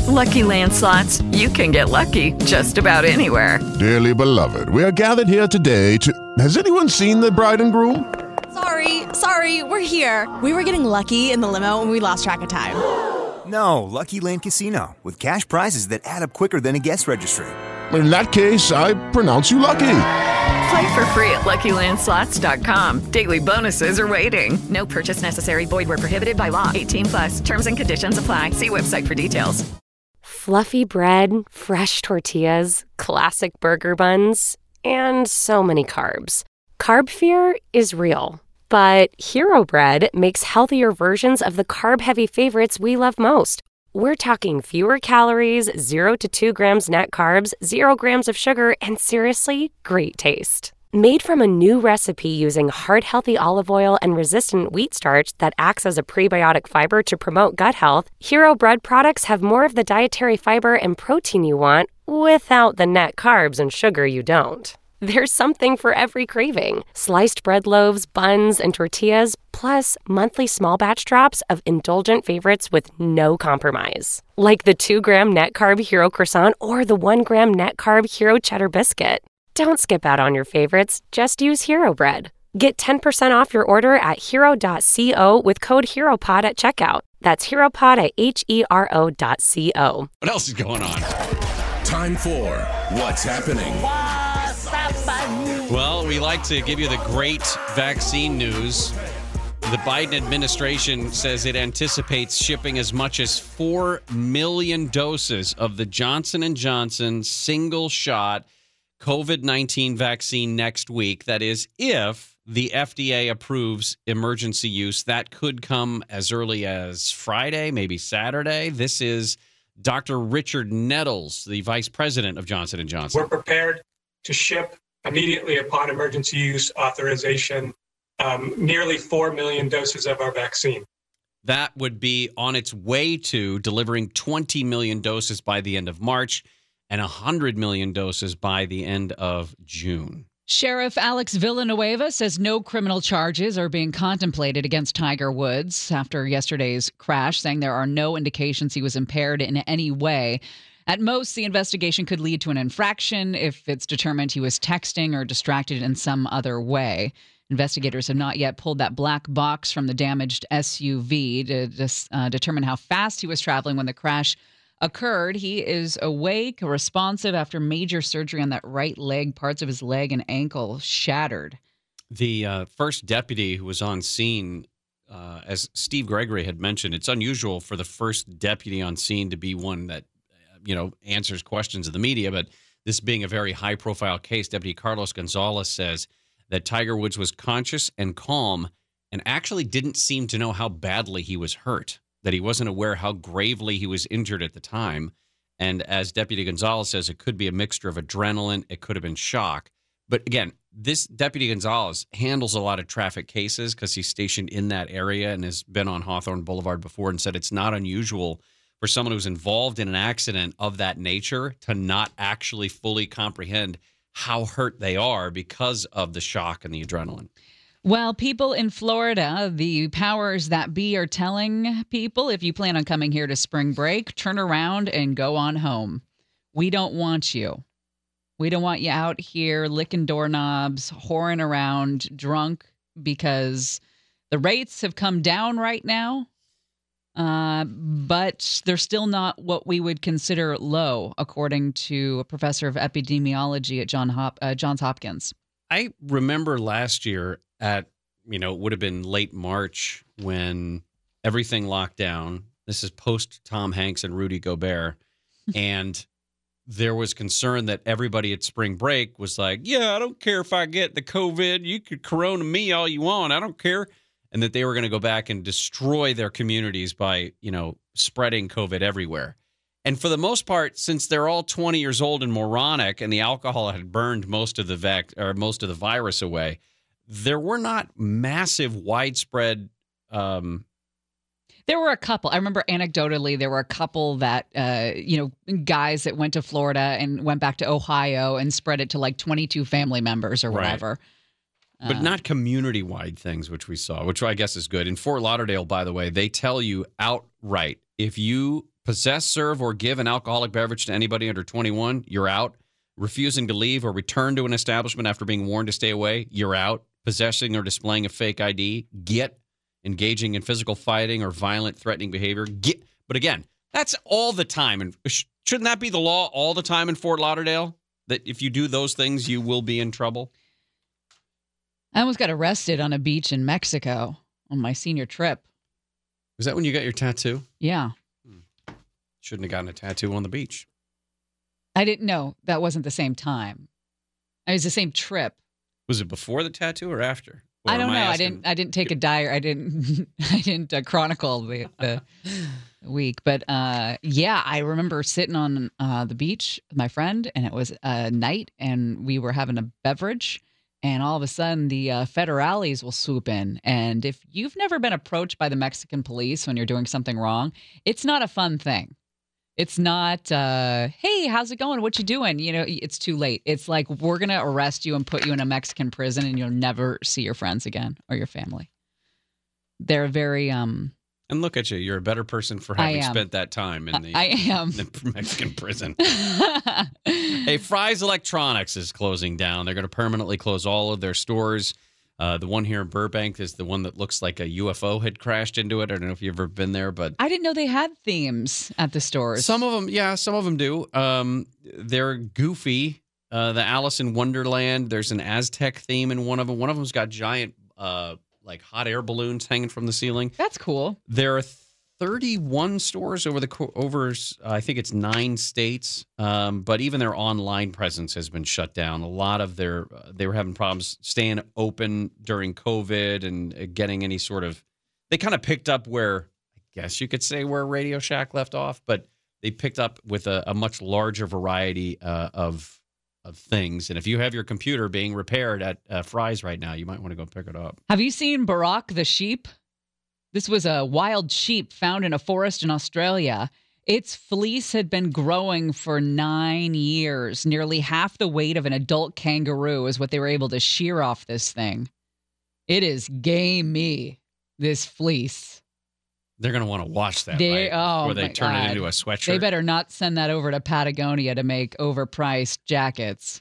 Lucky Land Slots, you can get lucky just about anywhere. Dearly beloved, we are gathered here today to... Has anyone seen the bride and groom? Sorry, we're here. We were getting lucky in the limo and we lost track of time. No, Lucky Land Casino, with cash prizes that add up quicker than a guest registry. In that case, I pronounce you lucky. Play for free at LuckyLandSlots.com. Daily bonuses are waiting. No purchase necessary. Void where prohibited by law. 18+. Terms and conditions apply. See website for details. Fluffy bread, fresh tortillas, classic burger buns, and so many carbs. Carb fear is real. But Hero Bread makes healthier versions of the carb-heavy favorites we love most. We're talking fewer calories, 0 to 2 grams net carbs, 0 grams of sugar, and seriously, great taste. Made from a new recipe using heart-healthy olive oil and resistant wheat starch that acts as a prebiotic fiber to promote gut health, Hero Bread products have more of the dietary fiber and protein you want without the net carbs and sugar you don't. There's something for every craving. Sliced bread loaves, buns, and tortillas, plus monthly small batch drops of indulgent favorites with no compromise. Like the 2-gram net carb Hero Croissant or the 1-gram net carb Hero Cheddar Biscuit. Don't skip out on your favorites, just use Hero Bread. Get 10% off your order at hero.co with code HEROPOD at checkout. That's HEROPOD at HERO.co. What else is going on? Time for What's Happening. Well, we like to give you the great vaccine news. The Biden administration says it anticipates shipping as much as 4 million doses of the Johnson & Johnson single-shot COVID-19 vaccine next week. That is, if the FDA approves emergency use. That could come as early as Friday, maybe Saturday. This is Dr. Richard Nettles, the vice president of Johnson & Johnson. We're prepared to ship immediately upon emergency use authorization nearly 4 million doses of our vaccine. That would be on its way to delivering 20 million doses by the end of March and 100 million doses by the end of June. Sheriff Alex Villanueva says no criminal charges are being contemplated against Tiger Woods after yesterday's crash, saying there are no indications he was impaired in any way. At most, the investigation could lead to an infraction if it's determined he was texting or distracted in some other way. Investigators have not yet pulled that black box from the damaged SUV to determine how fast he was traveling when the crash occurred. He is awake, responsive after major surgery on that right leg. Parts of his leg and ankle shattered. The first deputy who was on scene, as Steve Gregory had mentioned, it's unusual for the first deputy on scene to be one that answers questions of the media, but this being a very high-profile case, Deputy Carlos Gonzalez says that Tiger Woods was conscious and calm and actually didn't seem to know how badly he was hurt, that he wasn't aware how gravely he was injured at the time. And as Deputy Gonzalez says, it could be a mixture of adrenaline, it could have been shock. But again, this Deputy Gonzalez handles a lot of traffic cases because he's stationed in that area and has been on Hawthorne Boulevard before, and said it's not unusual for someone who's involved in an accident of that nature to not actually fully comprehend how hurt they are because of the shock and the adrenaline. Well, people in Florida, the powers that be are telling people, if you plan on coming here to spring break, turn around and go on home. We don't want you. We don't want you out here licking doorknobs, whoring around drunk, because the rates have come down right now. But they're still not what we would consider low, according to a professor of epidemiology at Johns Hopkins. I remember last year at, it would have been late March when everything locked down. This is post Tom Hanks and Rudy Gobert. And there was concern that everybody at spring break was like, yeah, I don't care if I get the COVID. You could corona me all you want. I don't care. And that they were going to go back and destroy their communities by, spreading COVID everywhere. And for the most part, since they're all 20 years old and moronic, and the alcohol had burned most of the virus away, there were not massive, widespread. There were a couple. I remember anecdotally, there were a couple that, guys that went to Florida and went back to Ohio and spread it to like 22 family members or whatever. Right. But not community-wide things, which we saw, which I guess is good. In Fort Lauderdale, by the way, they tell you outright, if you Possess, serve, or give an alcoholic beverage to anybody under 21, you're out. Refusing to leave or return to an establishment after being warned to stay away, you're out. Possessing or displaying a fake ID, get. Engaging in physical fighting or violent, threatening behavior, get. But again, that's all the time. And shouldn't that be the law all the time in Fort Lauderdale? That if you do those things, you will be in trouble? I almost got arrested on a beach in Mexico on my senior trip. Was that when you got your tattoo? Yeah. Shouldn't have gotten a tattoo on the beach. I didn't know. That wasn't the same time. It was the same trip. Was it before the tattoo or after? Or I don't know. asking? I didn't take a diary. I didn't chronicle the week. But yeah, I remember sitting on the beach with my friend, and it was a night, and we were having a beverage, and all of a sudden the federales will swoop in. And if you've never been approached by the Mexican police when you're doing something wrong, it's not a fun thing. It's not, hey, how's it going? What you doing? You know, it's too late. It's like, we're going to arrest you and put you in a Mexican prison, and you'll never see your friends again or your family. They're very... And look at you. You're a better person for having spent that time in the Mexican prison. Hey, Fry's Electronics is closing down. They're going to permanently close all of their stores. The one here in Burbank is the one that looks like a UFO had crashed into it. I don't know if you've ever been there, but I didn't know they had themes at the stores. Some of them, yeah, some of them do. They're goofy. The Alice in Wonderland. There's an Aztec theme in one of them. One of them's got giant, like hot air balloons hanging from the ceiling. That's cool. There are 31 stores over I think it's 9 states, but even their online presence has been shut down. A lot of they were having problems staying open during COVID and getting any sort of. They kind of picked up where, I guess you could say, where Radio Shack left off, but they picked up with a much larger variety of things. And if you have your computer being repaired at Fry's right now, you might want to go pick it up. Have you seen Barack the sheep? This was a wild sheep found in a forest in Australia. Its fleece had been growing for 9 years. Nearly half the weight of an adult kangaroo is what they were able to shear off this thing. It is gamey, this fleece. They're going to want to wash that, right? Before they turn it into a sweatshirt. They better not send that over to Patagonia to make overpriced jackets.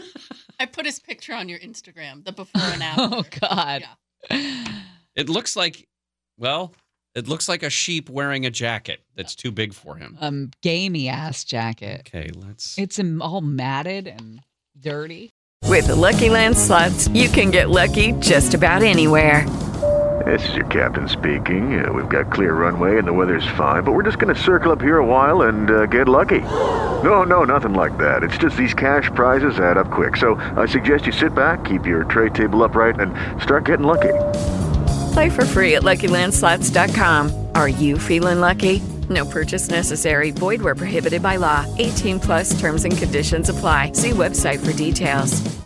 I put his picture on your Instagram, the before and after. Oh, God. Yeah. It looks like... Well, it looks like a sheep wearing a jacket that's too big for him. Gamey ass jacket. Okay, let's. It's all matted and dirty. With the Lucky Land Slots, you can get lucky just about anywhere. This is your captain speaking. We've got clear runway and the weather's fine, but we're just going to circle up here a while and get lucky. No, nothing like that. It's just these cash prizes add up quick. So I suggest you sit back, keep your tray table upright, and start getting lucky. Play for free at LuckyLandSlots.com. Are you feeling lucky? No purchase necessary. Void where prohibited by law. 18+ terms and conditions apply. See website for details.